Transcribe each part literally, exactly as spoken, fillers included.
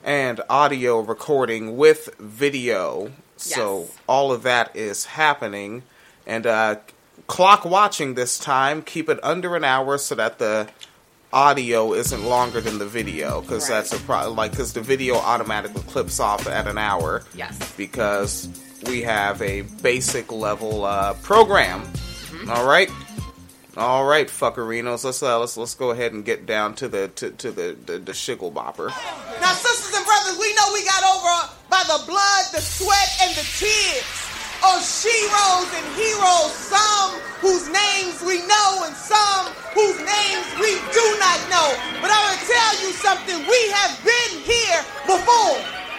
and audio recording with video. Yes. So all of that is happening. And uh, clock watching this time, keep it under an hour so that the audio isn't longer than the video, because Right. that's a pro- like because the video automatically clips off at an hour. Yes. Because we have a basic level uh, program. Mm-hmm. All right, all right, fuckerinos. Let's uh, let's let's go ahead and get down to the to, to the, the the shiggle bopper. Now, sisters and brothers, we know we got over by the blood, the sweat, and the tears of sheroes and heroes, some whose names we know and some whose names we do not know. But I'm going to tell you something. We have been here before.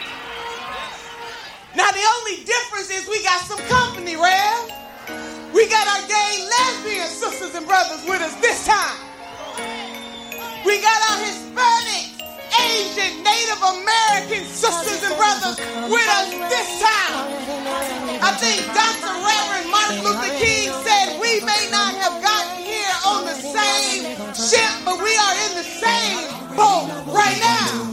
Now, the only difference is we got some company, Rev. We got our gay lesbian sisters and brothers with us this time. We got our Hispanic, Asian, Native American sisters and brothers with us this time. I think Doctor Reverend Martin Luther King said we may not have gotten here on the same ship, but we are in the same boat right now.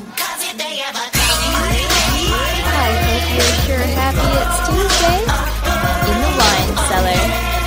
I hope you're sure happy it's Tuesday in the wine cellar.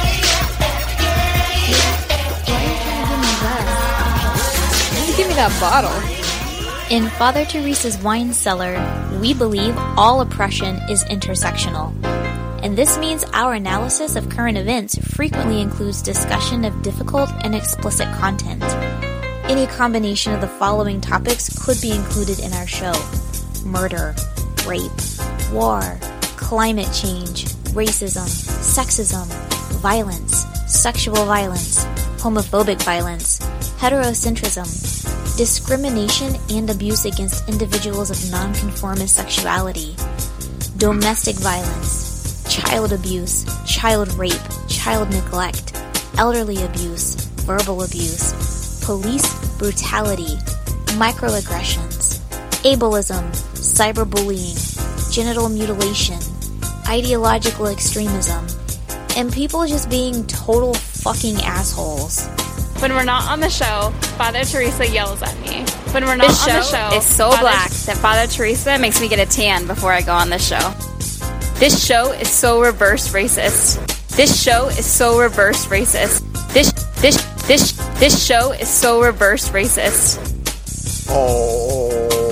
Give me that bottle. In Father Teresa's wine cellar, we believe all oppression is intersectional. And this means our analysis of current events frequently includes discussion of difficult and explicit content. Any combination of the following topics could be included in our show: murder, rape, war, climate change, racism, sexism, violence, sexual violence, homophobic violence, heterocentrism, discrimination and abuse against individuals of nonconformist sexuality, domestic violence, child abuse, child rape, child neglect, elderly abuse, verbal abuse, police brutality, microaggressions, ableism, cyberbullying, genital mutilation, ideological extremism, and people just being total fucking assholes. When we're not on the show, Father Teresa yells at me. When we're not This on show, the show, is so Father black that Father Teresa makes me get a tan before I go on this show. This show is so reverse racist. This show is so reverse racist. This this this this show is so reverse racist. Oh,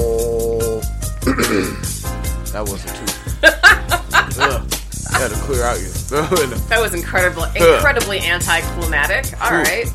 that wasn't too. Ugh. Had to clear out your. That was incredible, incredibly anticlimactic. All Ooh. right.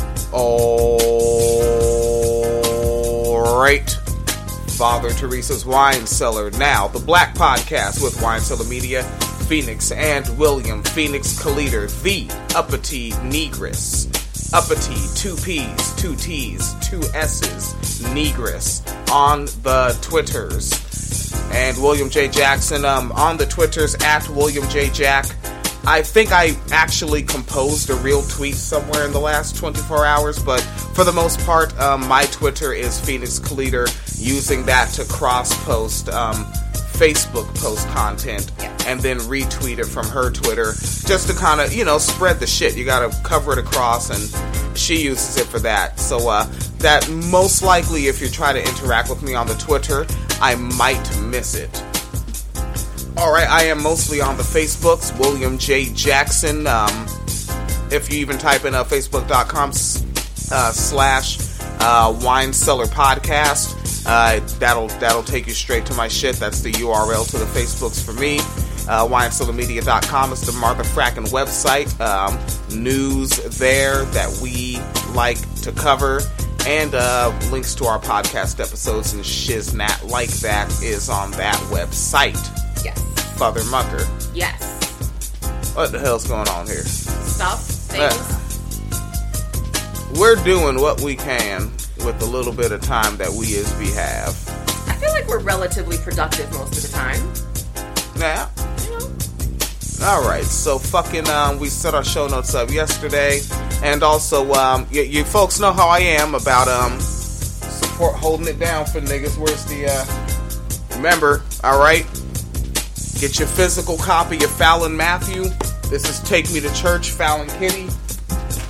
All right. Father Teresa's Wine Cellar. Now, the Black Podcast with Wine Cellar Media, Phoenix and William Phoenix Kaliter, the uppity negress. Uppity, two P's, two T's, two S's, negress on the Twitters. And William J. Jackson um, on the Twitters at William J. Jack. I think I actually composed a real tweet somewhere in the last twenty-four hours, but for the most part, um, my Twitter is Phoenix Kaliter, using that to cross-post um, Facebook post content and then retweet it from her Twitter, just to kind of, you know, spread the shit. You gotta cover it across, and she uses it for that. So, uh, that most likely, if you try to interact with me on the Twitter, I might miss it. Alright, I am mostly on the Facebooks, William J. Jackson. Um, if you even type in uh, facebook.com uh, slash uh, Wine Cellar Podcast, uh, that'll that'll take you straight to my shit. That's the U R L to the Facebooks for me. Uh, wine cellar media dot com is the Martha Fracken website. Um, news there that we like to cover. And uh, links to our podcast episodes and shiznat like that is on that website. Yes. Father Mucker. Yes. What the hell's going on here? Stuff. Things. Uh, we're doing what we can with the little bit of time that we as we have. I feel like we're relatively productive most of the time. Yeah. Alright, so fucking, um, we set our show notes up yesterday, and also, um, you, you folks know how I am about, um, support, holding it down for niggas. Where's the, uh, remember, alright, get your physical copy of Fallon Matthew. This is Take Me to Church, Fallon Kitty.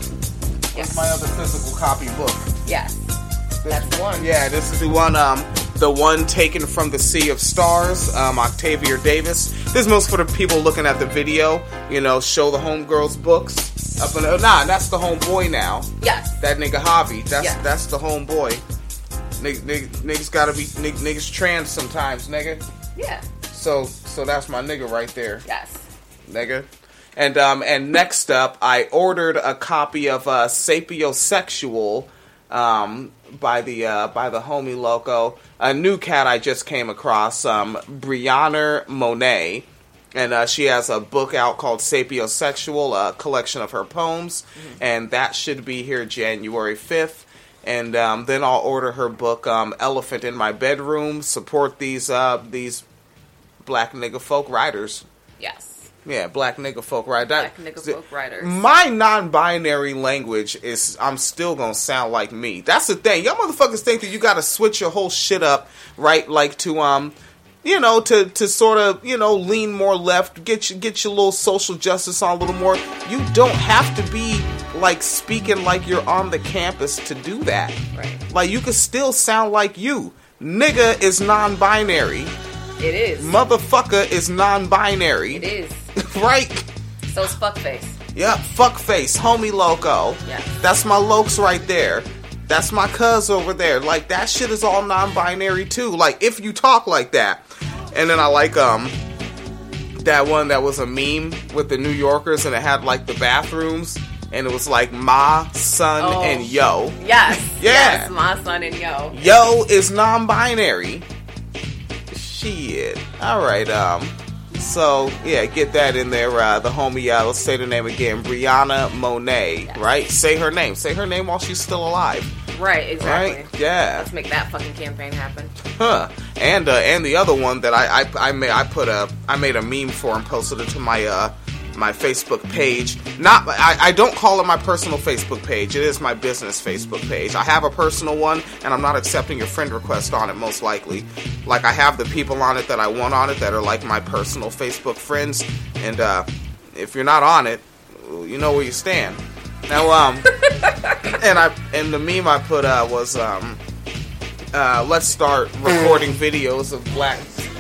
What's Yes. my other physical copy book? Yes. This That's the one. Yeah, this is the one, um, The One Taken from the Sea of Stars, um, Octavia Davis. This is most for the people looking at the video. You know, show the homegirls books. Up in the, nah, that's the homeboy now. Yes. That nigga Javi. That's yes. that's the homeboy. Niggas, niggas, niggas gotta be niggas, niggas trans sometimes, nigga. Yeah. So so that's my nigga right there. Yes. Nigga. And um and next up, I ordered a copy of uh, Sapiosexual um by the uh, by the homie loco. A new cat I just came across, um Brianna Monet. And uh, she has a book out called Sapiosexual, a collection of her poems. Mm-hmm. And that should be here January fifth. And um, then I'll order her book, um, Elephant in My Bedroom. Support these uh, these black nigga folk writers. Yes. Yeah, black nigga folk writers. Black nigga folk writers. My non-binary language is, I'm still gonna sound like me. That's the thing. Y'all motherfuckers think that you gotta switch your whole shit up, right? Like to, um, you know, to, to sort of, you know, lean more left, get you, get your little social justice on a little more. You don't have to be like speaking like you're on the campus to do that. Right. Like you can still sound like you. Nigga is non-binary. It is. Motherfucker is non-binary. It is. Right? So's fuckface. Yep, fuckface, homie loco. Yes. That's my lokes right there. That's my cuz over there. Like that shit is all non-binary too. Like if you talk like that. And then I like um that one that was a meme with the New Yorkers and it had like the bathrooms. And it was like ma, son, oh. and yo. Yes. Yeah. Yes, ma, son, and yo. Yo is non-binary. Shit. Alright, um. So, yeah, get that in there. Uh, the homie, uh, let's say the name again. Brianna Monet, yes. Right? Say her name. Say her name while she's still alive. Right, exactly. Right? Yeah. Let's make that fucking campaign happen. Huh. And, uh, and the other one that I, I, I made, I put a, I made a meme for and posted it to my, uh, my Facebook page. Not, I, I don't call it my personal Facebook page. It is my business Facebook page. I have a personal one, and I'm not accepting your friend request on it, most likely. Like, I have the people on it that I want on it that are, like, my personal Facebook friends. And, uh, if you're not on it, you know where you stand. Now, um, and I, and the meme I put, uh, was, um, uh, let's start recording videos of black...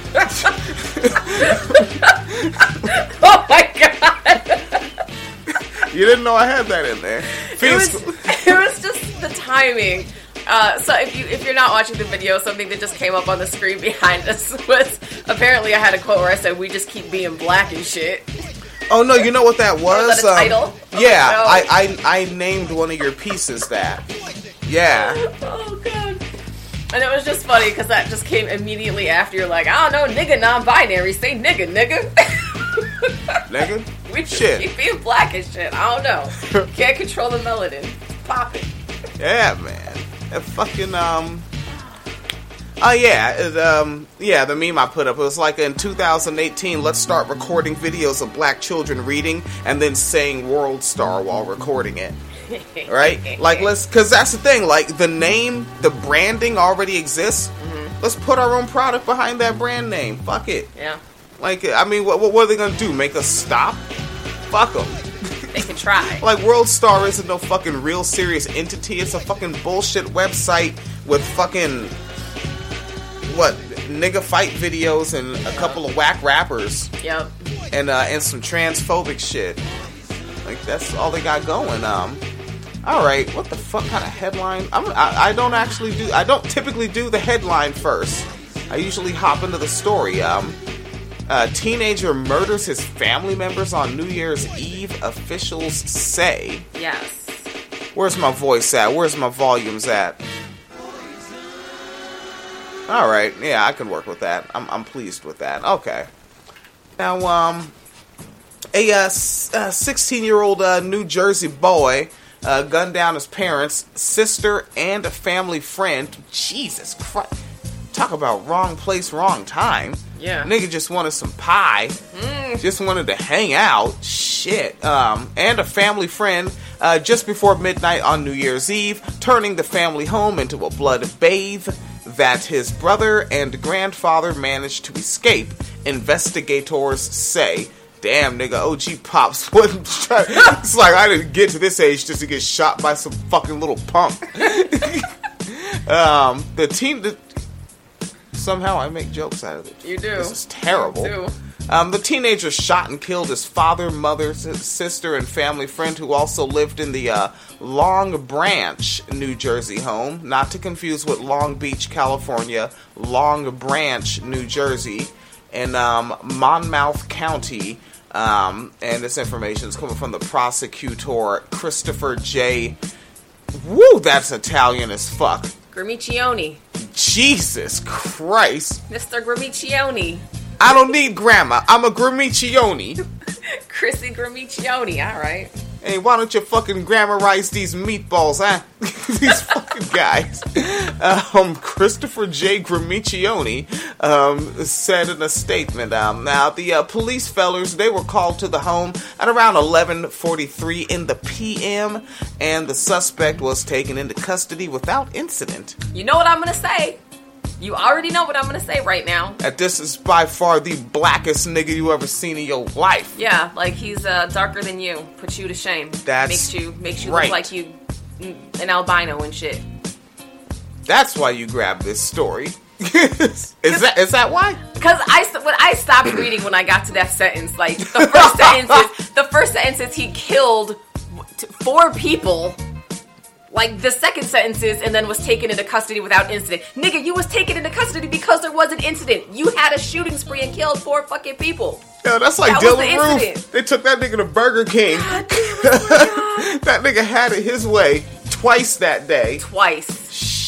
Oh my god! You didn't know I had that in there. It was, it was just the timing. Uh, so if you if you're not watching the video, something that just came up on the screen behind us was apparently I had a quote where I said, "We just keep being black and shit." Oh no, you know what that was? Was that a um, title? Yeah, oh, no. I, I I named one of your pieces that. Yeah. Oh god. And it was just funny because that just came immediately after you're like, I don't know, nigga non-binary, say nigga, nigga. Nigga? We just shit. keep being black and shit. I don't know. Can't control the melanin. Pop it. Yeah, man. That fucking, um... Oh, yeah. It, um, yeah, the meme I put up, it was like in two thousand eighteen, let's start recording videos of black children reading and then saying World Star while recording it. Right? Like, let's, because that's the thing, like, the name, the branding already exists. Mm-hmm. Let's put our own product behind that brand name. Fuck it. Yeah. Like, I mean, what, what are they gonna do? Make us stop? Fuck them. They can try. Like, World Star isn't no fucking real serious entity. It's a fucking bullshit website with fucking, what, nigga fight videos and a couple of whack rappers. Yep. And, uh, and some transphobic shit. Like, that's all they got going. Um, all right, what the fuck kind of headline? I'm, I, I don't actually do. I don't typically do the headline first. I usually hop into the story. Um, a teenager murders his family members on New Year's Eve. Officials say. Yes. Where's my voice at? Where's my volumes at? All right, yeah, I can work with that. I'm, I'm pleased with that. Okay. Now, um. A uh, sixteen-year-old uh, New Jersey boy uh, gunned down his parents, sister, and a family friend. Jesus Christ. Talk about wrong place, wrong time. Yeah. Nigga just wanted some pie. Mm. Just wanted to hang out. Shit. Um, and a family friend uh, just before midnight on New Year's Eve, turning the family home into a blood bathe that his brother and grandfather managed to escape, investigators say. Damn, nigga, O G Pops wasn't trying. It's like I didn't get to this age just to get shot by some fucking little punk. um, the teen, the, somehow I make jokes out of it. You do. This is terrible. You do. Um, the teenager shot and killed his father, mother, sister, and family friend who also lived in the uh, Long Branch, New Jersey home. Not to confuse with Long Beach, California. Long Branch, New Jersey. In um, Monmouth County. Um, and this information is coming from the prosecutor, Christopher J. Woo, that's Italian as fuck. Gramiccioni. Jesus Christ. Mister Gramiccioni. I don't need grandma. I'm a Gramiccioni. Chrissy Gramiccioni, alright. Hey, why don't you fucking grammarize these meatballs, huh? These fucking guys. Um, Christopher J. Gramiccioni um, said in a statement, um, now, the uh, police fellers, they were called to the home at around eleven forty-three in the p m, and the suspect was taken into custody without incident. You know what I'm gonna say? You already know what I'm gonna say right now. That this is by far the blackest nigga you ever seen in your life. Yeah, like he's uh, darker than you. Puts you to shame. That's makes you makes you right. look like you an albino and shit. That's why you grabbed this story. is that is that why? Because I when I stopped reading when I got to that sentence, like the first sentence is the first sentence is he killed four people. Like, the second sentence is, and then was taken into custody without incident. Nigga, you was taken into custody because there was an incident. You had a shooting spree and killed four fucking people. Yo, that's like that Dylan Roof. They took that nigga to Burger King. God damn it, that nigga had it his way twice that day. Twice.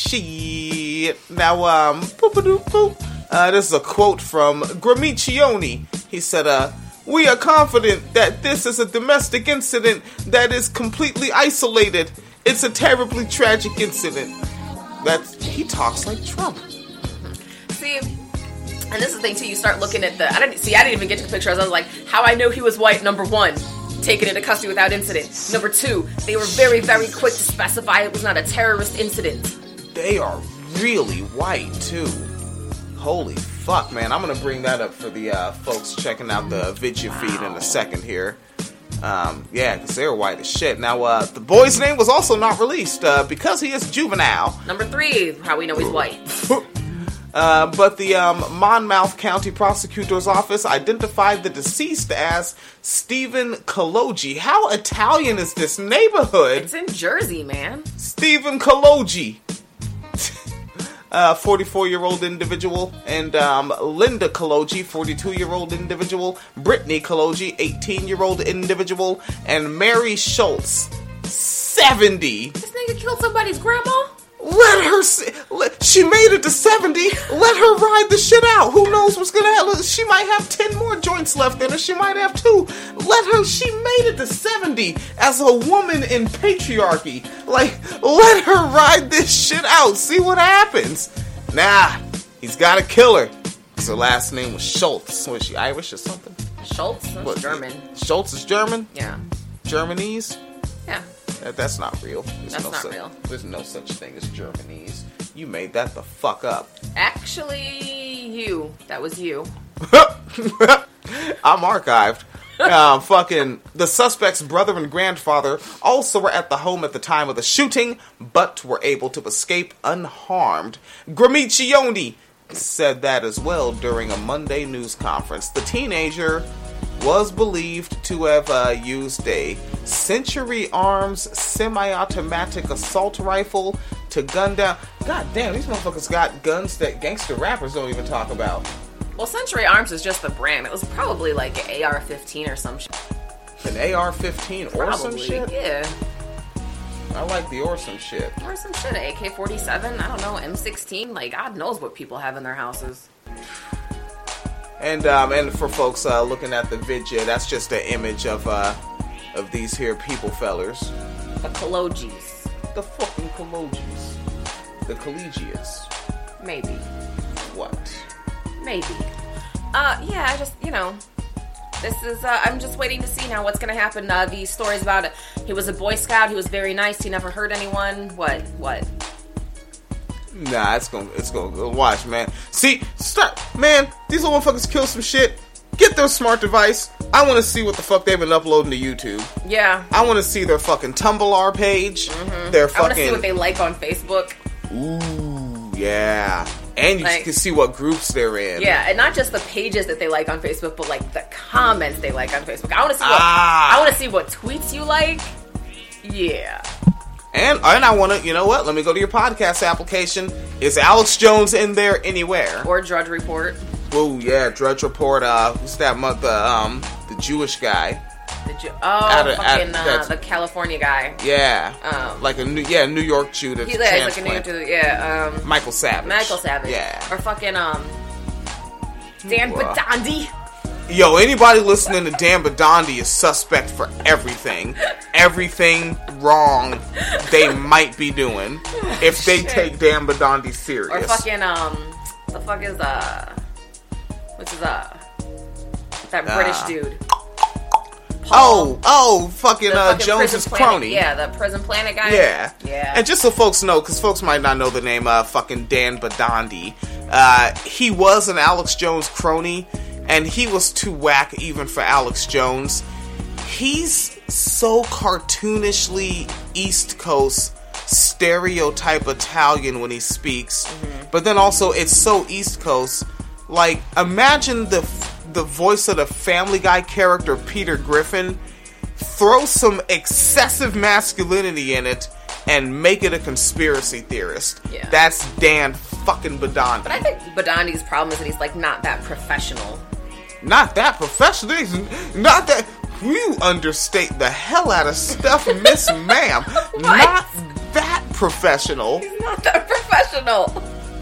Shit. Now, um, boop-a-doop-boop. Uh, this is a quote from Gramiccioni. He said, uh, we are confident that this is a domestic incident that is completely isolated. It's a terribly tragic incident. That's he talks like Trump. See, and this is the thing too. You start looking at the. I didn't see. I didn't even get to the pictures. I was like, how I know he was white. Number one, taken into custody without incident. Number two, they were very, very quick to specify it was not a terrorist incident. They are really white too. Holy fuck, man! I'm gonna bring that up for the uh, folks checking out the video feed in a second here. Um, yeah, because they were white as shit. Now, uh, the boy's name was also not released, uh, because he is juvenile. Number three, how we know he's white. uh, but the, um, Monmouth County Prosecutor's Office identified the deceased as Stephen Kalogi. How Italian is this neighborhood? It's in Jersey, man. Stephen Kalogi. Uh, forty-four-year-old individual, and um, Linda Kalogi, forty-two-year-old individual, Brittany Kalogi, eighteen-year-old individual, and Mary Schultz, seventy. This nigga killed somebody's grandma? Let her see. Let, she made it to seventy. Let her ride the shit out. Who knows what's gonna happen? She might have ten more joints left in her. She might have two. Let her. She made it to seventy as a woman in patriarchy. Like, let her ride this shit out. See what happens. Nah, he's got to kill her. Because her last name was Schultz. Was she Irish or something? Schultz? That's what, German. Schultz is German? Yeah. Germanese? Yeah. That, that's not real. There's That's no not such, real. There's no such thing as Germanese. You made that the fuck up. Actually, you. That was you. I'm archived. Um, fucking the suspect's brother and grandfather also were at the home at the time of the shooting, but were able to escape unharmed. Gramiccioni said that as well during a Monday news conference. The teenager was believed to have uh, used a Century Arms semi-automatic assault rifle to gun down. God damn, these motherfuckers got guns that gangster rappers don't even talk about. Well, Century Arms is just the brand. It was probably like an A R fifteen or some shit. An A R fifteen or some Probably, shit? yeah. I like the or some shit. Or some shit, A K forty-seven, I don't know, M sixteen, like, God knows what people have in their houses. And um, and for folks uh, looking at the video, that's just an image of uh, of these here people fellers. The Kalogis. The fucking Kalogis. The collegiates. Maybe. What? Maybe. Uh, yeah, I just, you know, this is, uh, I'm just waiting to see now what's gonna happen. Uh, these stories about it. He was a Boy Scout, he was very nice, he never hurt anyone. What? What? Nah, it's gonna, it's gonna go. Watch, man. See, start, man. These little motherfuckers kill some shit. Get their smart device. I want to see what the fuck they've been uploading to YouTube. Yeah. I want to see their fucking Tumblr page. Mm-hmm. Their fucking. I want to see what they like on Facebook. Ooh, yeah. And you like, can see what groups they're in. Yeah, and not just the pages that they like on Facebook, but like the comments they like on Facebook. I want to see what Ah. I want to see what tweets you like. Yeah. And and I want to, you know what? Let me go to your podcast application. Is Alex Jones in there anywhere? Or Drudge Report. Oh yeah, Drudge Report. Uh, who's that? Mother, um, the Jewish guy. The Ju- oh, At a- fucking at- uh, the California guy. Yeah, Um, like a new, yeah, New York Jew that's He's like, like a New transplant. York, yeah. Um, Michael Savage. Michael Savage. Yeah. Or fucking um, Dan Well. Badandi. Yo, anybody listening to Dan Badandi is suspect for everything. Everything wrong they might be doing if they Shit. take Dan Badandi serious. Or fucking um, the fuck is uh, what's his uh, that British Uh, dude. Oh, oh, fucking, The uh, fucking Jones's Prison Planet- crony. Yeah, the Prison Planet guy. Yeah. Yeah. And just so folks know, because folks might not know the name, uh, fucking Dan Badandi, uh, he was an Alex Jones crony, and he was too whack even for Alex Jones. He's so cartoonishly East Coast, stereotype Italian when he speaks, Mm-hmm. but then also it's so East Coast. Like, imagine the the voice of the Family Guy character Peter Griffin, throw some excessive masculinity in it, and make it a conspiracy theorist. Yeah. That's Dan fucking Badandi. But I think Badandi's problem is that he's like not that professional. Not that professional. He's Not that. You understate the hell out of stuff, Miss Ma'am. Not that professional. He's not that professional.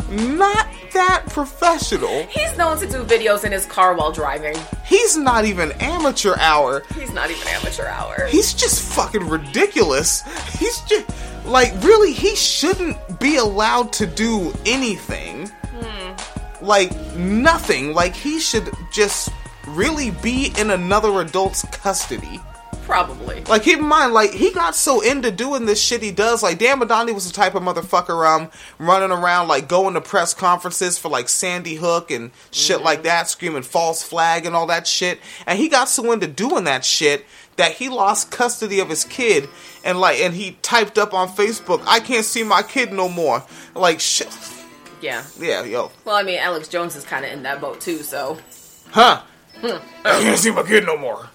Not that professional. He's known to do videos in his car while driving. He's not even amateur hour. He's not even amateur hour. He's just fucking ridiculous. He's just like, really, he shouldn't be allowed to do anything. Hmm. Like nothing. Like, he should just really be in another adult's custody. Probably. Like, keep in mind, like, he got so into doing this shit he does. Like, Dan Badandi was the type of motherfucker, um, running around, like, going to press conferences for, like, Sandy Hook and shit Mm-hmm. like that, screaming false flag and all that shit. And he got so into doing that shit that he lost custody of his kid. And, like, and he typed up on Facebook, I can't see my kid no more. Like, shit. Yeah. Yeah, yo. Well, I mean, Alex Jones is kind of in that boat too, so. Huh. Hmm. I can't see my kid no more.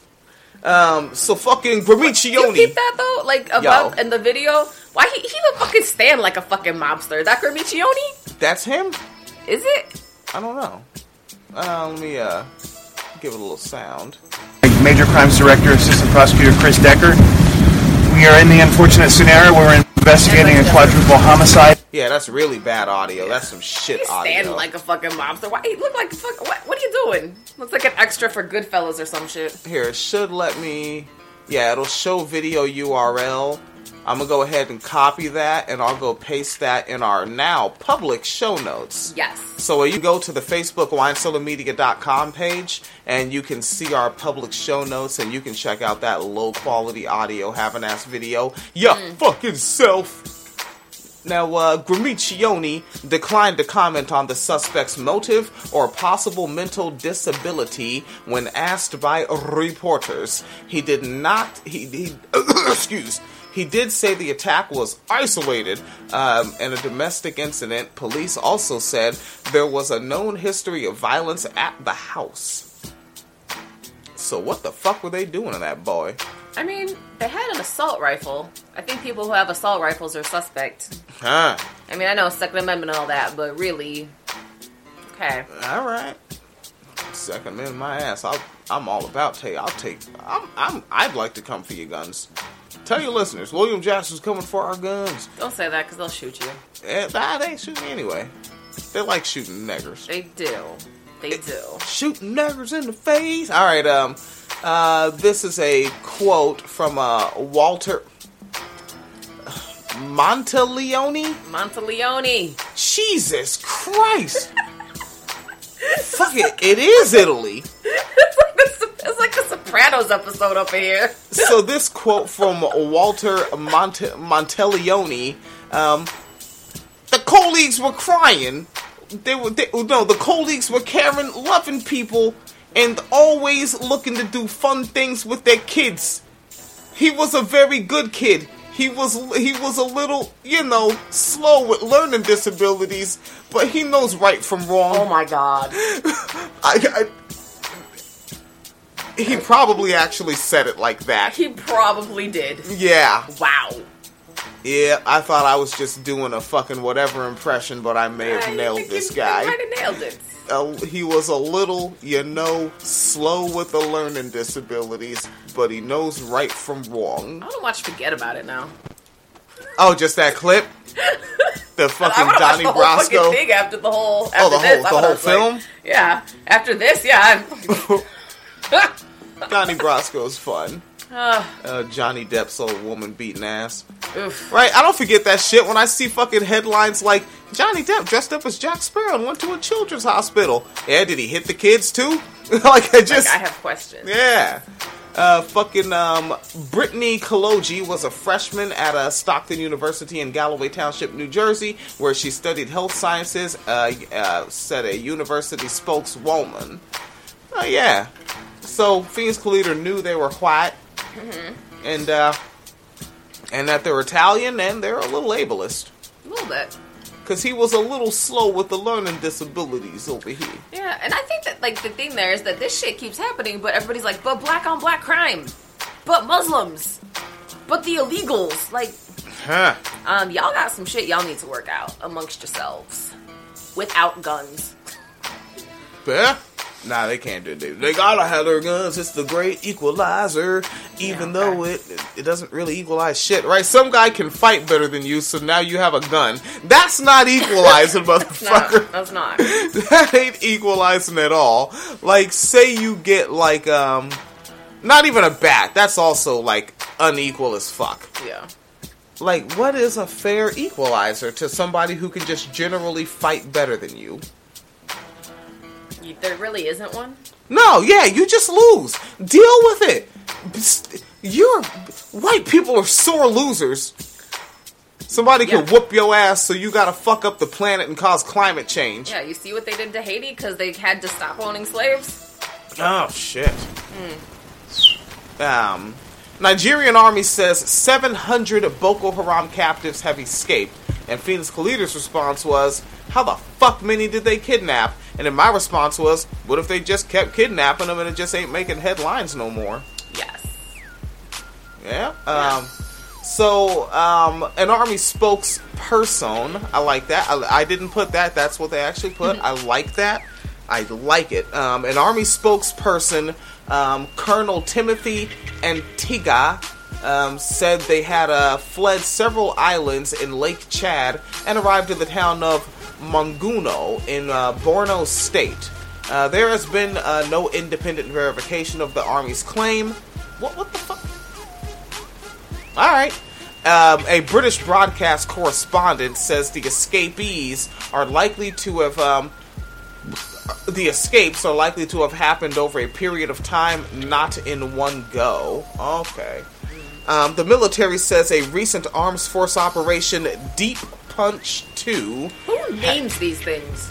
Um, so fucking You Gramiccioni. keep that though? Like, about Yo. in the video? Why he, he would fucking stand like a fucking mobster. Is that Gramiccioni? That's him? Is it? I don't know. Uh, let me uh, give it a little sound. Major Crimes Director, Assistant Prosecutor Chris Decker. We are in the unfortunate scenario where we're investigating a quadruple homicide. Yeah, that's really bad audio. That's some shit He's audio. standing like a fucking mobster. Why he look like a fuck? What, what are you doing? Looks like an extra for Goodfellas or some shit. Here, it should let me... Yeah, it'll show video U R L. I'm going to go ahead and copy that, and I'll go paste that in our now public show notes. Yes. So you go to the Facebook wine cellar media dot com page, and you can see our public show notes, and you can check out that low-quality audio, having-ass video. Ya fucking self! Now, uh, Gramiccioni declined to comment on the suspect's motive or possible mental disability when asked by reporters. He did not... He... he excuse... He did say the attack was isolated um, and a domestic incident. Police also said there was a known history of violence at the house. So what the fuck were they doing to that boy? I mean, they had an assault rifle. I think people who have assault rifles are suspect. Huh. I mean, I know Second Amendment and all that, but really... Okay. All right. Second man, my ass. I'll, I'm all about take. I'll take. I'm. I'm. I'd like to come for your guns. Tell your listeners, William Jackson's coming for our guns. Don't say that, because they'll shoot you. Eh, nah, they ain't shooting me anyway. They like shooting niggers. They do. They do. Shooting niggers in the face. All right. Um. Uh. This is a quote from uh Walter Monteleone. Monteleone. Jesus Christ. Fuck it. It is Italy. It's like the, it's like the Sopranos episode up in here. So this quote from Walter Monte- Monteleone, um, the colleagues were crying. They were, they, no, the colleagues were caring, loving people, and always looking to do fun things with their kids. He was a very good kid. he was he was a little, you know, slow with learning disabilities, but he knows right from wrong. Oh my god. I, I, he probably actually said it like that. He probably did. Yeah. Wow. Yeah, I thought I was just doing a fucking whatever impression, but I may have I nailed think this you, guy. You might have nailed it. Uh, he was a little, you know, slow with the learning disabilities, but he knows right from wrong. I want to watch Forget About It now. Oh, just that clip? The fucking I Donnie watch the whole Brasco? fucking thing after the whole. After Oh, the this, whole, I the whole was like, film? yeah. After this, yeah. I'm, Donnie Brasco's fun. uh, Uh, Johnny Depp's old woman beating ass. oof. Right? I don't forget that shit when I see fucking headlines like Johnny Depp dressed up as Jack Sparrow and went to a children's hospital. Yeah, did he hit the kids too? like I just, Like, I have questions. yeah. Uh, fucking um, Brittany Kaloji was a freshman at uh, Stockton University in Galloway Township, New Jersey, where she studied health sciences. Uh, uh, said a university spokeswoman. Oh yeah. So Phoenix Leader knew they were white, Mm-hmm. and uh, and that they're Italian, and they're a little ableist. A little bit. Because he was a little slow with the learning disabilities over here. Yeah, and I think that, like, the thing there is that this shit keeps happening, but everybody's like, but black on black crime, but Muslims, but the illegals. Like, Huh. um, y'all got some shit y'all need to work out amongst yourselves without guns. Yeah? Nah, they can't do it. They gotta have their guns. It's the great equalizer. Even Yeah, okay. though it it doesn't really equalize shit, right? Some guy can fight better than you, so now you have a gun. That's not equalizing, No, motherfucker. that's not. That ain't equalizing at all. Like, say you get, like, um... not even a bat. That's also, like, unequal as fuck. Yeah. Like, what is a fair equalizer to somebody who can just generally fight better than you? You, there really isn't one? No, yeah, you just lose. Deal with it. You're... White people are sore losers. Somebody Yeah. can whoop your ass, so you gotta fuck up the planet and cause climate change. Yeah, you see what they did to Haiti because they had to stop owning slaves? Oh, shit. Um, Nigerian army says seven hundred Boko Haram captives have escaped, and Phoenix Leader's response was, how the fuck many did they kidnap? And then my response was, what if they just kept kidnapping them and it just ain't making headlines no more? Yes. Yeah. Um, so, um, an army spokesperson, I like that. I, I didn't put that. That's what they actually put. I like that. I like it. Um, an army spokesperson, um, Colonel Timothy Antiga, um, said they had uh, fled several islands in Lake Chad and arrived at the town of Monguno in uh, Borno State. Uh, there has been uh, no independent verification of the Army's claim. What, what the fuck? Alright. Um, a British broadcast correspondent says the escapees are likely to have... Um, the escapes are likely to have happened over a period of time, not in one go. Okay. Um, the military says a recent Armed Force operation, Deep Punch two... Who names these things?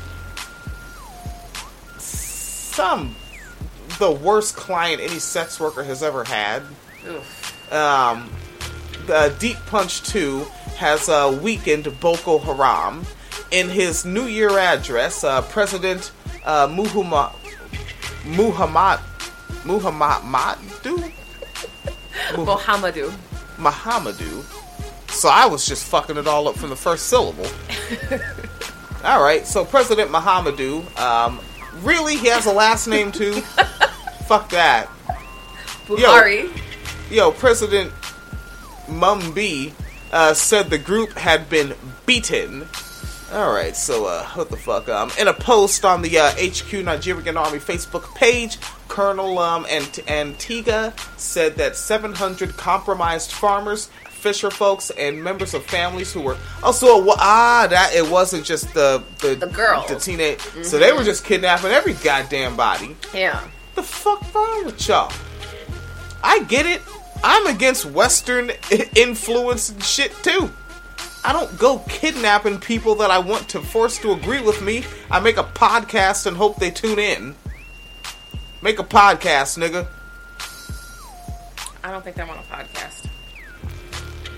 Some... the worst client any sex worker has ever had. Oof. Um, the Deep Punch two has uh, weakened Boko Haram. In his New Year address, uh, President uh, Muhammad Muhammad Muhammadu Mohamedou. Muhammadu. So I was just fucking it all up from the first syllable. All right, so President Muhammadu. Um, really, he has a last name too. Fuck that. Buhari. Yo, President Mumbi uh, said the group had been beaten. Alright, so, uh, what the fuck, um, in a post on the, uh, H Q Nigerian Army Facebook page, Colonel, um, Ant- Antigua said that seven hundred compromised farmers, fisher folks, and members of families who were, also, oh, ah, that, it wasn't just the, the, The girls. the teenage, mm-hmm. So they were just kidnapping every goddamn body. Yeah. The fuck wrong with y'all? I get it. I'm against Western influence and shit, too. I don't go kidnapping people that I want to force to agree with me. I make a podcast and hope they tune in. Make a podcast, nigga. I don't think they want a podcast.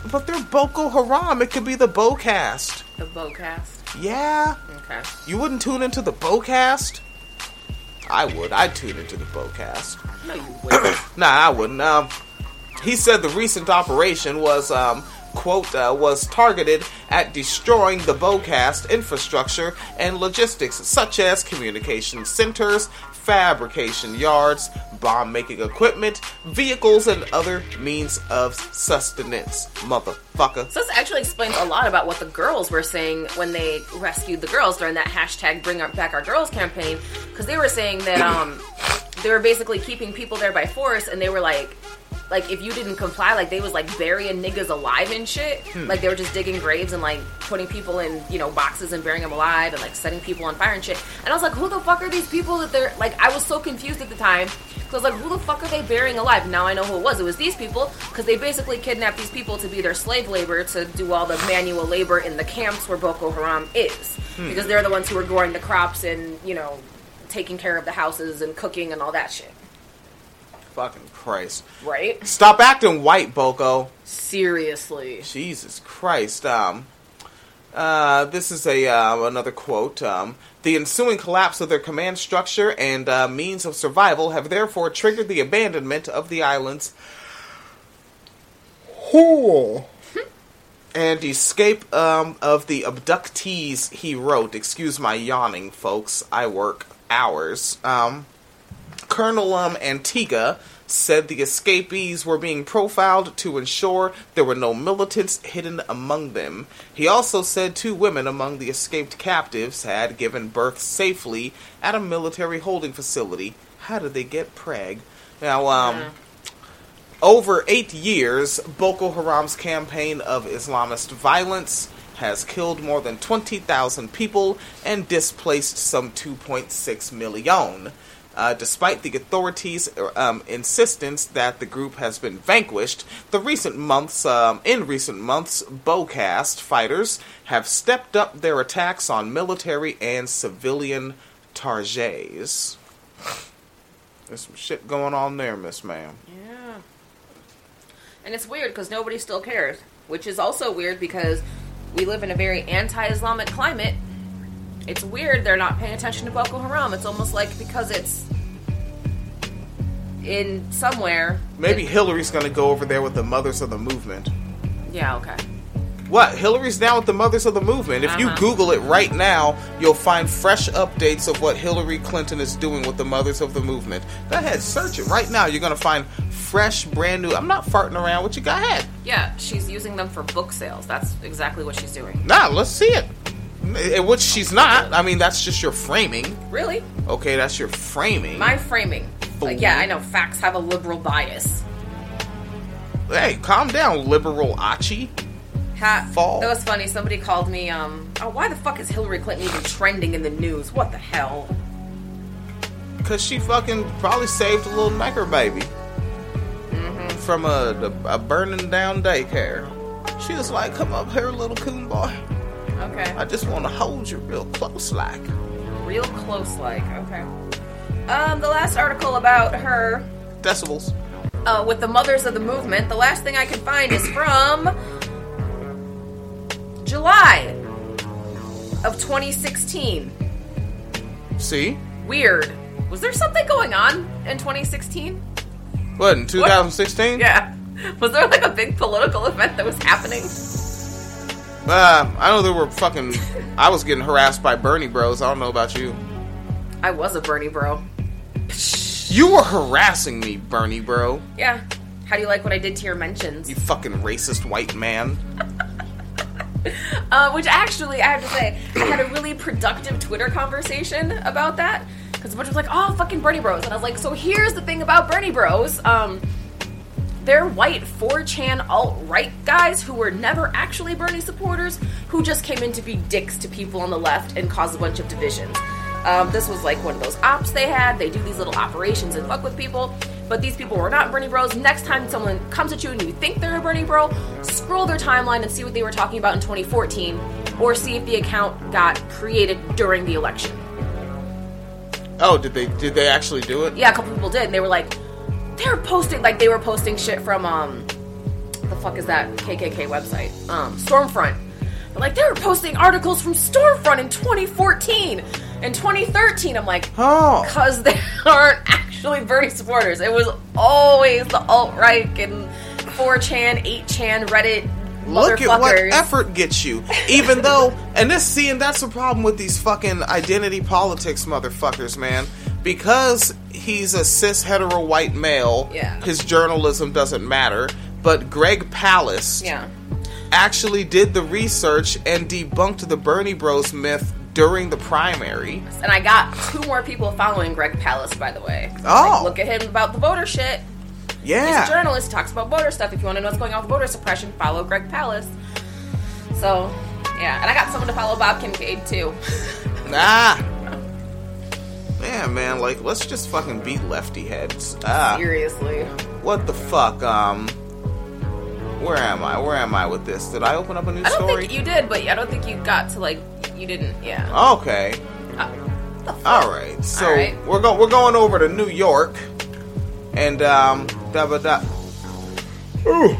But they're Boko Haram. It could be the Bocast. The Bocast? Yeah. Okay. You wouldn't tune into the Bocast? I would. I'd tune into the Bocast. No, you wouldn't. Nah, I wouldn't. Um, he said the recent operation was, um, quote, uh, was targeted at destroying the Bocast infrastructure and logistics, such as communication centers, fabrication yards, bomb-making equipment, vehicles, and other means of sustenance. Motherfucker. So this actually explains a lot about what the girls were saying when they rescued the girls during that hashtag Bring Back Our Girls campaign, because they were saying that um, they were basically keeping people there by force, and they were like, like, if you didn't comply, like, they was, like, burying niggas alive and shit. Hmm. Like, they were just digging graves and, like, putting people in, you know, boxes and burying them alive and, like, setting people on fire and shit. And I was like, who the fuck are these people that they're, like, I was so confused at the time. Because I was like, who the fuck are they burying alive? Now I know who it was. It was these people, because they basically kidnapped these people to be their slave labor, to do all the manual labor in the camps where Boko Haram is. Hmm. Because they're the ones who were growing the crops and, you know, taking care of the houses and cooking and all that shit. Fucking Christ. Right? Stop acting white, Boko. Seriously. Jesus Christ. Um, uh, this is a uh, another quote. Um, the ensuing collapse of their command structure and uh, means of survival have therefore triggered the abandonment of the islands and escape um, of the abductees, he wrote. Excuse my yawning, folks. I work hours. Um... Colonel um, Antigua said the escapees were being profiled to ensure there were no militants hidden among them. He also said two women among the escaped captives had given birth safely at a military holding facility. How did they get preg? Now, um, yeah. over eight years, Boko Haram's campaign of Islamist violence has killed more than twenty thousand people and displaced some two point six million. Uh, despite the authorities' um, insistence that the group has been vanquished, the recent months, um, in recent months, Bocast fighters have stepped up their attacks on military and civilian targets. There's some shit going on there, Miss Ma'am. Yeah. And it's weird because nobody still cares, which is also weird because we live in a very anti-Islamic climate. It's weird they're not paying attention to Boko Haram. It's almost like because it's in somewhere. Maybe Hillary's going to go over there with the Mothers of the Movement. Yeah, okay. What? Hillary's down with the Mothers of the Movement. If uh-huh. you Google it right now, you'll find fresh updates of what Hillary Clinton is doing with the Mothers of the Movement. Go ahead, search it right now. You're going to find fresh, brand new. I'm not farting around with you. Go ahead. Yeah, she's using them for book sales. That's exactly what she's doing. Nah, let's see it. Which she's not. I mean, that's just your framing. Really? Okay, that's your framing. My framing. Like, yeah, I know facts have a liberal bias. Hey, calm down, liberal Achi. Ha- Fall. That was funny. Somebody called me, um, oh, why the fuck is Hillary Clinton even trending in the news? What the hell? Because she fucking probably saved a little necker baby. Mm-hmm. From a, a, a burning down daycare. She was like, come up here, little coon boy. Okay. I just want to hold you real close like. Real close like, okay. Um, the last article about her... Decibels. Uh, with the Mothers of the Movement, the last thing I can find is from... July of twenty sixteen. See? Weird. Was there something going on in twenty sixteen? What, in twenty sixteen? Yeah. Was there like a big political event that was happening? Uh, I know there were fucking... I was getting harassed by Bernie bros. I don't know about you. I was a Bernie bro. You were harassing me, Bernie bro. Yeah. How do you like what I did to your mentions? You fucking racist white man. uh, which actually, I have to say, I had a really productive Twitter conversation about that. Because a bunch was like, oh, fucking Bernie bros. And I was like, so here's the thing about Bernie bros. Um... They're white four chan alt-right guys who were never actually Bernie supporters, who just came in to be dicks to people on the left and cause a bunch of divisions. Um, this was like one of those ops they had. They do these little operations and fuck with people. But these people were not Bernie bros. Next time someone comes at you and you think they're a Bernie bro, scroll their timeline and see what they were talking about in twenty fourteen, or see if the account got created during the election. Oh, did they did they actually do it? Yeah, a couple people did. And they were like... They were posting, like, they were posting shit from, um, the fuck is that K K K website? Um, Stormfront. But like, they were posting articles from Stormfront in twenty fourteen. In twenty thirteen, I'm like, Oh. because they aren't actually Bernie supporters. It was always the alt-right and four chan, eight chan, Reddit Look at what motherfuckers. effort gets you. Even though, and this, see, and that's the problem with these fucking identity politics motherfuckers, man. Because he's a cis hetero white male, Yeah. his journalism doesn't matter. But Greg Palast Yeah. actually did the research and debunked the Bernie Bros myth during the primary. And I got two more people following Greg Palast, by the way. Oh. Like, look at him about the voter shit. Yeah. He's a journalist. He talks about voter stuff. If you want to know what's going on with voter suppression, follow Greg Palast. So, yeah. And I got someone to follow Bob Kincaid, too. Nah. Yeah, man, like, let's just fucking beat lefty heads. Ah. Seriously. What the fuck? Um, where am I? Where am I with this? Did I open up a new I don't story? think you did, but I don't think you got to, like, you didn't, yeah. Okay. Uh, the fuck? All right. So All right. we're going. We're going over to New York, and um, da ba da. Ooh.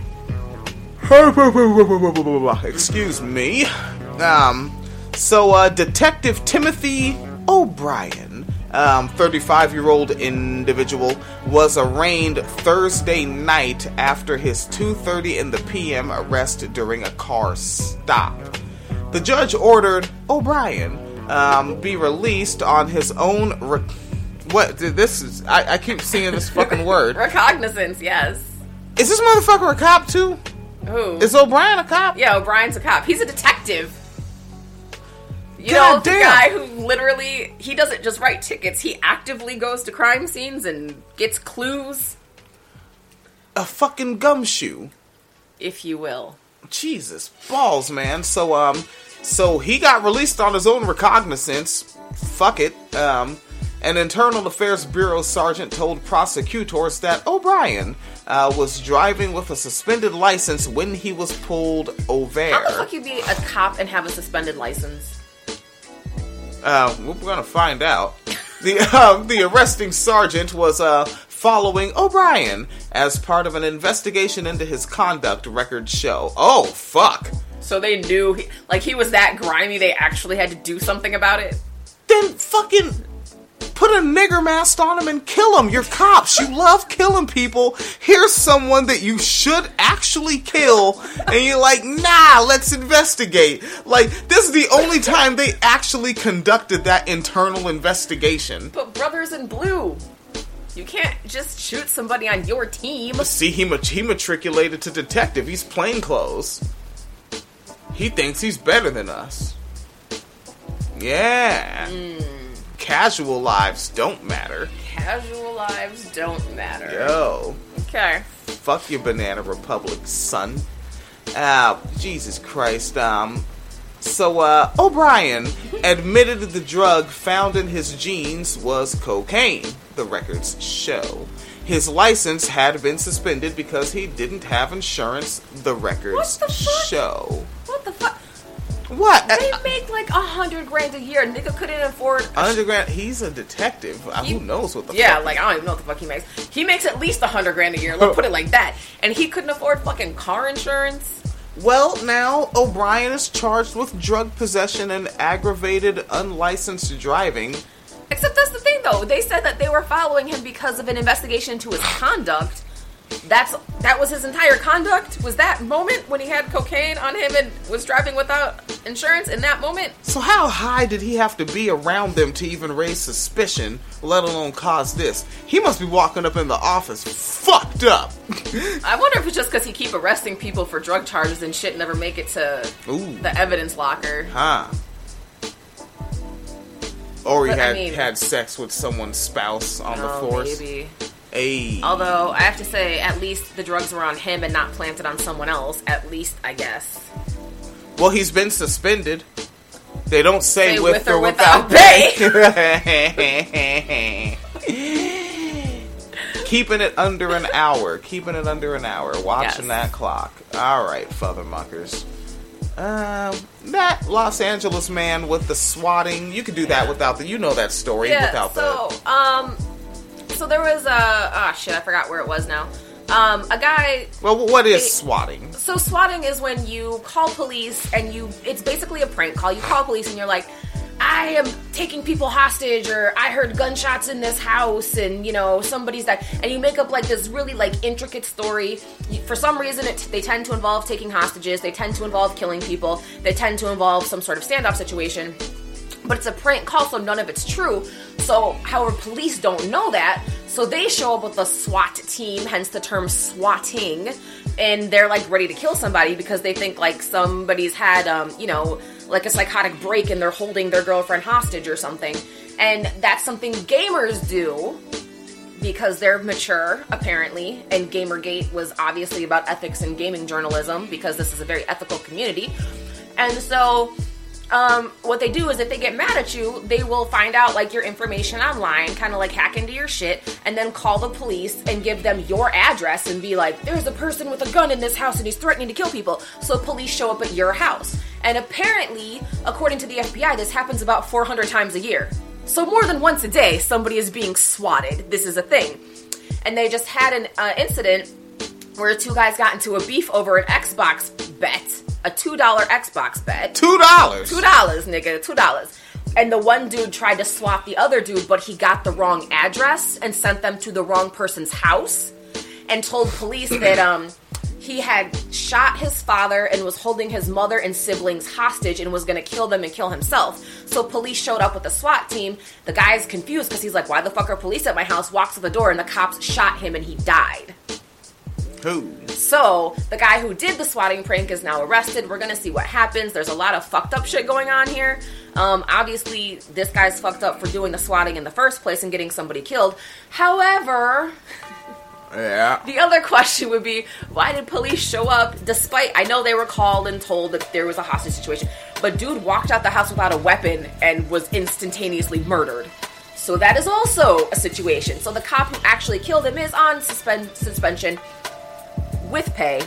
Excuse me. Um. So, uh, Detective Timothy O'Brien, um, thirty-five-year-old individual, was arraigned Thursday night after his two thirty in the p m arrest during a car stop. The judge ordered O'Brien um, be released on his own. Re- what? This is. I, I keep seeing this fucking word. Recognizance, yes. Is this motherfucker a cop too? Who? Is O'Brien a cop? Yeah, O'Brien's a cop. He's a detective. You God know, the damn. guy who literally, he doesn't just write tickets, he actively goes to crime scenes and gets clues, A fucking gumshoe. if you will. Jesus balls, man. So um, so he got released on his own recognizance. Fuck it. Um, an Internal Affairs Bureau sergeant told prosecutors that O'Brien uh, was driving with a suspended license when he was pulled over. How the fuck you be a cop and have a suspended license? Uh, we're gonna find out. The uh, the arresting sergeant was uh, following O'Brien as part of an investigation into his conduct, records show. Oh, fuck. So they knew, he, like, he was that grimy, they actually had to do something about it? Then fucking put a nigger mask on him and kill him. You're cops. You love killing people. Here's someone that you should actually kill, and you're like, nah, let's investigate. Like, this is the only time they actually conducted that internal investigation. But Brothers in Blue, you can't just shoot somebody on your team. See, he, mat- he matriculated to detective. He's plainclothes. He thinks he's better than us. Yeah. Mm. Casual lives don't matter. Casual lives don't matter. Yo. Okay. Fuck your Banana Republic, son. Ah, Jesus Christ. Um, so, uh, O'Brien admitted the drug found in his jeans was cocaine, the records show. His license had been suspended because he didn't have insurance, the records What the fuck? show. What the fuck? What? They make like a hundred grand a year. Nigga couldn't afford. A Underground, he's a detective. Uh, He- Who knows what the yeah, fuck? like I don't even know what the fuck he makes. He makes at least a hundred grand a year. Let's put it like that. And he couldn't afford fucking car insurance. Well, now O'Brien is charged with drug possession and aggravated unlicensed driving. Except that's the thing, though. They said that they were following him because of an investigation into his conduct. That's that was his entire conduct. Was that moment when he had cocaine on him and was driving without insurance? In that moment, So how high did he have to be around them to even raise suspicion, let alone cause this? He must be walking up in the office fucked up. I wonder if it's just because he keep arresting people for drug charges and shit, never make it to Ooh. the evidence locker. Huh. Or he But, I had mean- had sex with someone's spouse on the Oh, force. maybe. Ayy. Although, I have to say, at least the drugs were on him and not planted on someone else. At least, I guess. Well, he's been suspended. They don't say, Say with, or without, pay. Keeping it under an hour. Keeping it under an hour. Watching Yes. that clock. All right, fathermuckers. Um, that Los Angeles man with the swatting. You could do that without the. You know that story Yeah, without so, um, so there was a, oh shit, I forgot where it was now. Um, a guy... Well, what is they, swatting? So swatting is when you call police and you... It's basically a prank call. You call police and you're like, I am taking people hostage, or I heard gunshots in this house, and, you know, somebody's died. And you make up, like, this really, like, intricate story. You, for some reason, it, they tend to involve taking hostages. They tend to involve killing people. They tend to involve some sort of standoff situation. But it's a prank call, so none of it's true. So, however, police don't know that. So they show up with a SWAT team, hence the term swatting. And they're, like, ready to kill somebody because they think, like, somebody's had, um, you know... like a psychotic break and they're holding their girlfriend hostage or something. And that's something gamers do because they're mature, apparently. And Gamergate was obviously about ethics and gaming journalism because this is a very ethical community. And so um, what they do is if they get mad at you, they will find out like your information online, kind of like hack into your shit, and then call the police and give them your address and be like, there's a person with a gun in this house and he's threatening to kill people. So police show up at your house. And apparently, according to the F B I, this happens about four hundred times a year. So more than once a day, somebody is being swatted. This is a thing. And they just had an uh, incident where two guys got into a beef over an Xbox bet. A two dollar Xbox bet. Two dollars? Two dollars, nigga. Two dollars. And the one dude tried to swat the other dude, but he got the wrong address and sent them to the wrong person's house and told police that, um... he had shot his father and was holding his mother and siblings hostage and was going to kill them and kill himself. So police showed up with the SWAT team. The guy's confused because he's like, why the fuck are police at my house? Walks to the door and the cops shot him and he died. Who? So the guy who did the swatting prank is now arrested. We're going to see what happens. There's a lot of fucked up shit going on here. Um, obviously, this guy's fucked up for doing the swatting in the first place and getting somebody killed. However... Yeah. The other question would be, why did police show up despite, I know they were called and told that there was a hostage situation, but dude walked out the house without a weapon and was instantaneously murdered. So that is also a situation. So the cop who actually killed him is on suspend- suspension with pay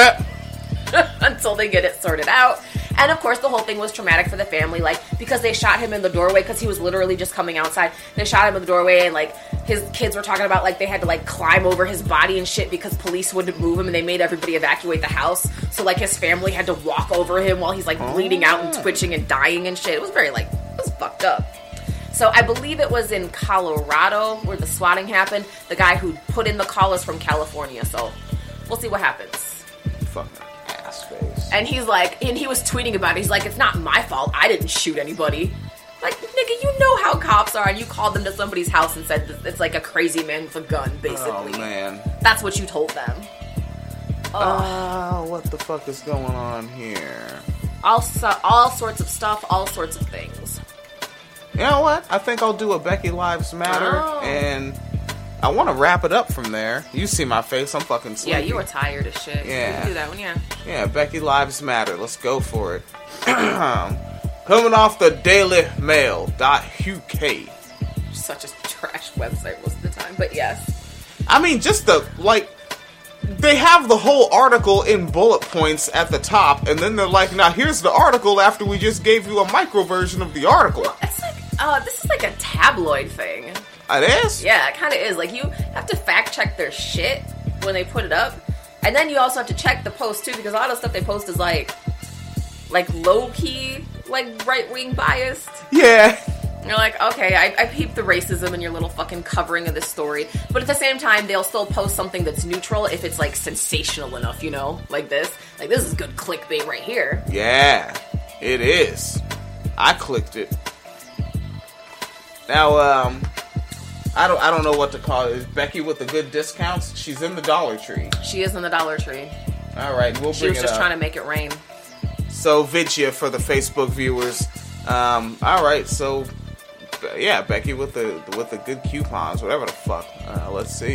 until they get it sorted out. And of course, the whole thing was traumatic for the family, like, because they shot him in the doorway, because he was literally just coming outside. They shot him in the doorway, and, like, his kids were talking about, like, they had to, like, climb over his body and shit because police wouldn't move him, and they made everybody evacuate the house. So, like, his family had to walk over him while he's, like, bleeding out and twitching and dying and shit. It was very, like, it was fucked up. So, I believe it was in Colorado where the swatting happened. The guy who put in the call is from California, so we'll see what happens. Fucking ass face. And he's like, and he was tweeting about it. He's like, it's not my fault. I didn't shoot anybody. Like, nigga, you know how cops are, and you called them to somebody's house and said it's like a crazy man with a gun, basically. Oh, man. That's what you told them. Oh, what the fuck is going on here? All, so, all sorts of stuff, all sorts of things. You know what? I think I'll do a Becky Lives Matter, Oh. and I want to wrap it up from there. You see my face. I'm fucking sleepy. Yeah, you were tired as shit. Yeah. You can do that one, yeah. Yeah, Becky Lives Matter. Let's go for it. Coming off the Daily Mail dot U K. Such a trash website most of the time, but yes. I mean, just the, like, they have the whole article in bullet points at the top, and then they're like, now here's the article after we just gave you a micro version of the article. Well, it's like, uh, this is like a tabloid thing. It is? Yeah, it kind of is. Like, you have to fact check their shit when they put it up. And then you also have to check the post, too, because a lot of stuff they post is, like, like, low-key, like, right-wing biased. Yeah. And you're like, okay, I, I peep the racism in your little fucking covering of this story. But at the same time, they'll still post something that's neutral if it's, like, sensational enough, you know? Like this. Like, this is good clickbait right here. Yeah, it is. I clicked it. Now, um... I don't I don't know what to call it. Is Becky with the good discounts? She's in the Dollar Tree. She is in the Dollar Tree. All right, we'll She bring was it just up. trying to make it rain. So, Vidya for the Facebook viewers. Um, all right, so yeah, Becky with the with the good coupons, whatever the fuck. Uh, let's see.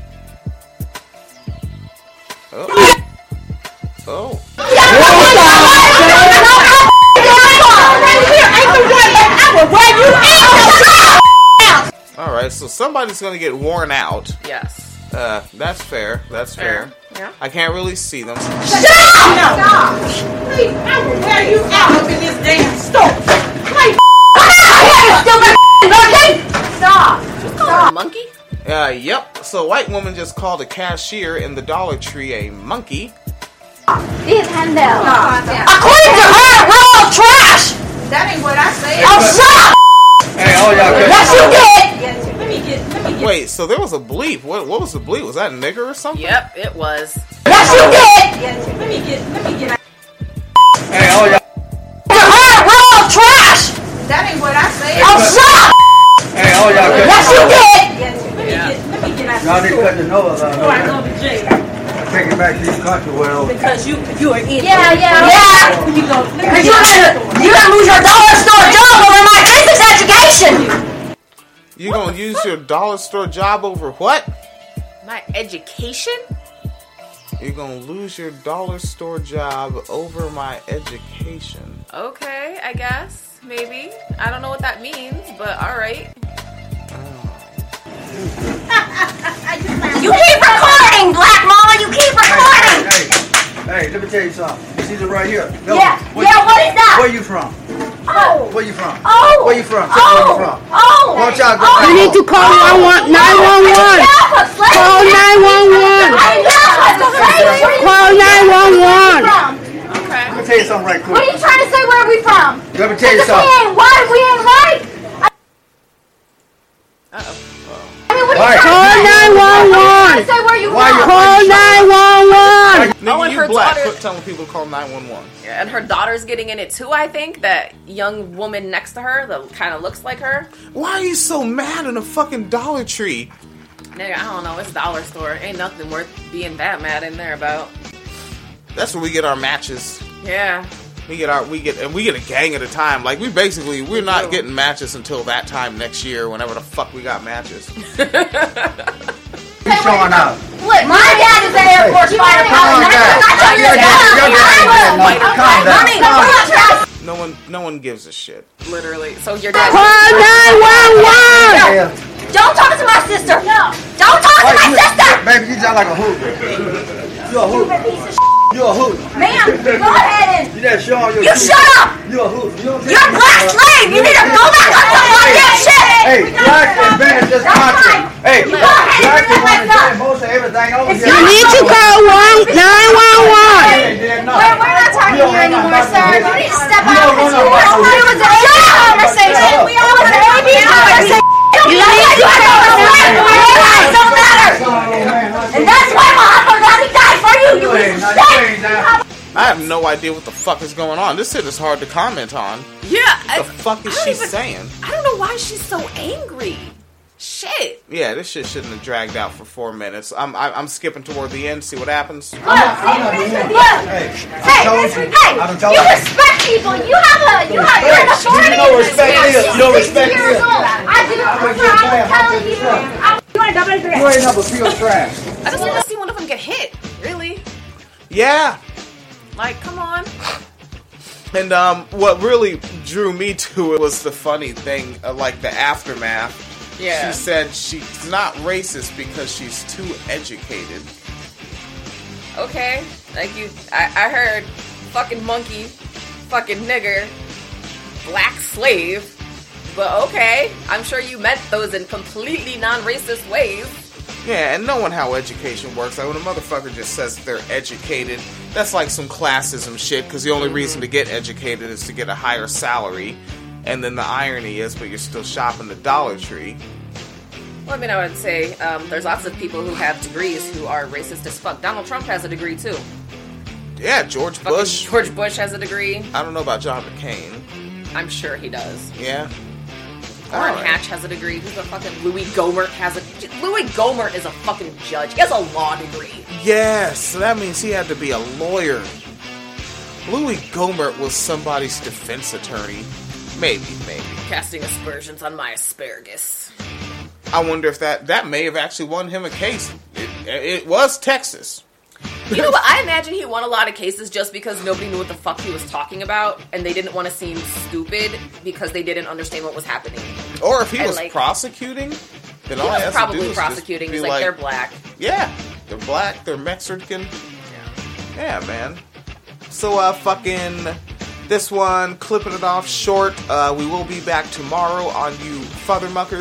Oh. Oh. All right, so somebody's gonna get worn out. Yes. Uh, that's fair. That's fair. Yeah. I can't really see them. Shut up! Stop! Please, I will wear you out up in this damn store. Hey, stop! Just call her a monkey? Uh, yep. So, a white woman just called a cashier in the Dollar Tree a monkey. These handouts. Yeah. According to her, we're all trash. That ain't what I said. Oh, shut up! Hey, all y'all good? Yes, you did. Let me get. Let me get. Wait, so there was a bleep. What What was the bleep? Was that nigger or something? Yep, it was. Yes, you did. Let me get. Let me get. Hey, all y'all. To her, we're all trash. That ain't what I said. Oh, shut up! Hey, all y'all good? Yes, you did. Let me get. Let me get out. Y'all didn't cut the nose out. Before I go to jail. Take it back to your country well. Because you you are in. Yeah, yeah, yeah. When you go. Because you're gonna you're gonna lose your dollar store job over my business education. You gonna use your dollar store job over what? My education? You're gonna lose your dollar store job over my education. Okay, I guess. Maybe. I don't know what that means, but alright. You keep recording, Black Mama. You keep recording. Hey, hey, hey, let me tell you something. See this right here? No, Yeah, where yeah. you- What is that? Where you from? Oh, Where you from? oh. Where you from? Tell me where you Oh, from. oh. Why don't y'all go Oh. back You need home? to call nine one one. Call nine one one. Call nine one one. Okay. Let me tell you something right What are quick. you trying to say? Where are we from? Let me tell you Because we something. ain't white. We ain't right. Uh-oh. I mean, what are Right. you trying to say? Call nine one one. Say where you Why from. you- Call nine one one. Nigga, Oh, and you her black. daughter- Quit telling people to call nine one one. Yeah, and her daughter's getting in it too, I think. That young woman next to her that kind of looks like her. Why are you so mad in a fucking Dollar Tree? Nigga, I don't know. It's a dollar store. Ain't nothing worth being that mad in there about. That's where we get our matches. Yeah. We get our we get and we get a gang at a time. Like we basically we're not do. getting matches until that time next year, whenever the fuck we got matches. He's showing out. Look, my dad is an Air Force fighter Calm pilot. down. I know your Your dad. dad- your dad ain't I nothing. will. Calm down. Mommy, don't touch. No one no one gives a shit. Literally. So your dad. nine one one. Yeah. Don't talk to my sister. No. Don't talk to Wait, my you- sister. Baby, you sound like a hoot. You a hoot. Stupid piece of You a hoot. Ma'am, go ahead and. You that showing your You teeth. shut up. You a hoot. You don't take You're a black slave. You need to go back on some goddamn shit. Hey, black invented this That's country. fine. Hey, You go ahead and black bring is it one back that up. did most of everything over here. You need to call one nine one one. They did nothing. We're, we're not talking You don't here know anymore, nothing sir. about You need to step You out don't because know you nothing don't about it was an A B conversation. Shut up. It was an A B conversation. You need to call one. It don't matter. And that's why Muhammad Ali died for you. You You ain't piece not- of you shit. ain't not- I have no idea what the fuck is going on. This shit is hard to comment on. Yeah. I, What the fuck is I don't she even- saying? I don't know why she's so angry. Shit. Yeah, this shit shouldn't have dragged out for four minutes. I'm I, I'm skipping toward the end. See what happens. Look, look. Hey, Hey, I told you. hey, I done told you you. respect people. You have a, you have you're an Hey, authority. you know in this respect place. is. You know She's respect sixty years is. old. I do. I'm I'll telling get you. your ass. I'm- You want a double You ain't never feel trash. I just want to see one of them get hit. Really? Yeah. Like, come on. And um, what really drew me to it was the funny thing, uh, like the aftermath. Yeah. She said she's not racist because she's too educated. Okay. Like you, I, I heard fucking monkey, fucking nigger, black slave. But okay, I'm sure you meant those in completely non-racist ways. Yeah, and knowing how education works, like when a motherfucker just says they're educated, that's like some classism shit, because the only reason to get educated is to get a higher salary. And then the irony is, but you're still shopping the Dollar Tree. Well, I mean, I would say um, there's lots of people who have degrees who are racist as fuck. Donald Trump has a degree too. Yeah, George Fucking Bush. George Bush has a degree. I don't know about John McCain. I'm sure he does. Yeah. Orrin Alright. Hatch has a degree. Who's a fucking Louis Gohmert has a Louis Gohmert is a fucking judge. He has a law degree. Yes, so that means he had to be a lawyer. Louis Gohmert was somebody's defense attorney. Maybe, maybe. Casting aspersions on my asparagus. I wonder if that that may have actually won him a case. It, it was Texas. You know what? I imagine he won a lot of cases just because nobody knew what the fuck he was talking about, and they didn't want to seem stupid because they didn't understand what was happening. Or if he And, was like, prosecuting, then He all he was has to do probably is just prosecuting. be He's like, they're black. Yeah, they're black, they're Mexican. Yeah, man. So, uh, fucking this one, clipping it off short. Uh, we will be back tomorrow on you Father Muckers.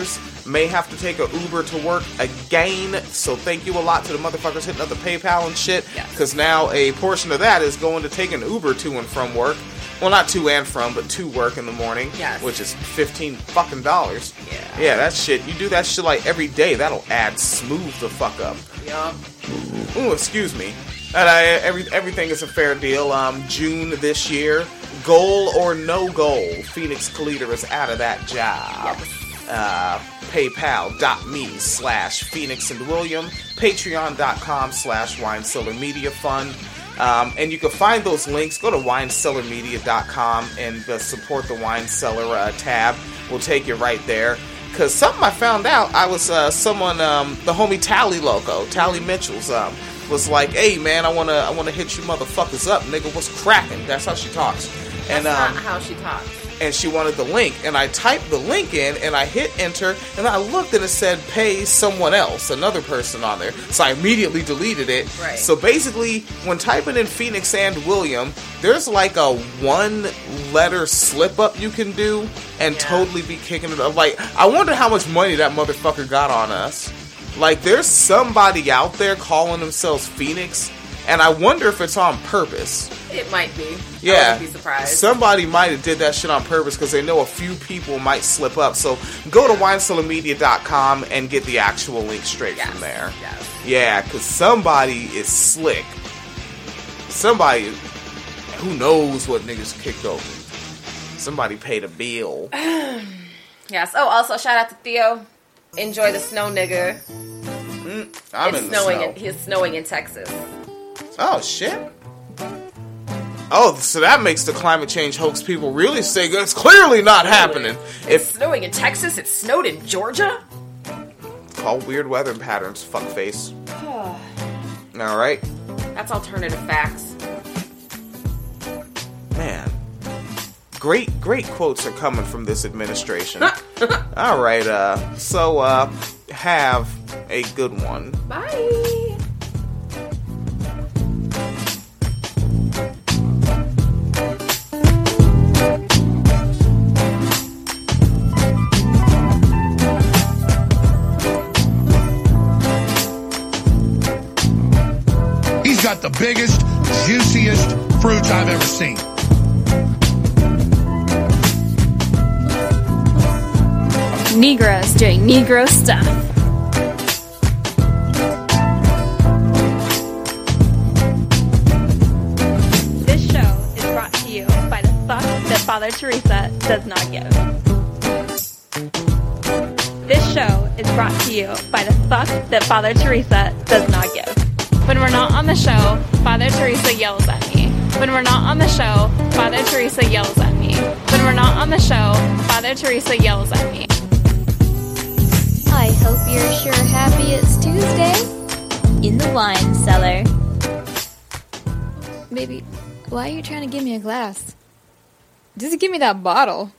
may have to take an Uber to work again. So thank you a lot to the motherfuckers hitting up the PayPal and shit. Because yes. now a portion of that is going to take an Uber to and from work. Well, not to and from, but to work in the morning. Yes. Which is fifteen fucking dollars. Yeah. Yeah, that shit. You do that shit like every day. That'll add smooth the fuck up. Yup. Ooh, excuse me. And I, every, everything is a fair deal. Um, June this year, goal or no goal, Phoenix Calida is out of that job. Yes. Uh, PayPal.me slash Phoenix and William, Patreon.com slash Wine Cellar Media Fund. Um, and you can find those links. Go to wine cellar media dot com and uh, support the Wine Cellar uh, tab. We'll take you right there. Because something I found out, I was uh, someone, um, the homie Tally Loco, Tally Mitchell's, um, was like, hey man, I wanna I wanna hit you motherfuckers up, nigga, what's cracking? That's how she talks. That's and um, not how she talks. And she wanted the link, and I typed the link in, and I hit enter, and I looked and it said pay someone else, another person on there. So I immediately deleted it. Right. So basically, when typing in Phoenix and William, there's like a one letter slip up you can do and yeah. totally be kicking it up. Like, I wonder how much money that motherfucker got on us. Like, there's somebody out there calling themselves Phoenix, and I wonder if it's on purpose. It might be. Yeah. I wouldn't be surprised. Somebody might have did that shit on purpose because they know a few people might slip up. So go to wine cellar media dot com and get the actual link straight yes. from there. Yes. Yeah, because somebody is slick. Somebody, who knows what niggas kicked over. Somebody paid a bill. Yes. Oh, also shout out to Theo. Enjoy the snow, nigga. Mm, I'm it's in snowing. the snow. In, it's snowing in Texas. Oh shit. Oh, so that makes the climate change hoax people really say it's clearly not really? happening. It's if snowing in Texas, it snowed in Georgia. Call weird weather patterns, fuckface. All right. That's alternative facts. Man, great, great quotes are coming from this administration. All right. Uh, so uh, have a good one. Bye. Got the biggest, juiciest fruits I've ever seen. Negroes doing Negro stuff. This show is brought to you by the fuck that Father Teresa does not give. This show is brought to you by the fuck that Father Teresa does not give. When we're not on the show, Father Teresa yells at me. When we're not on the show, Father Teresa yells at me. When we're not on the show, Father Teresa yells at me. I hope you're sure happy it's Tuesday in the wine cellar. Baby, why are you trying to give me a glass? Just give me that bottle.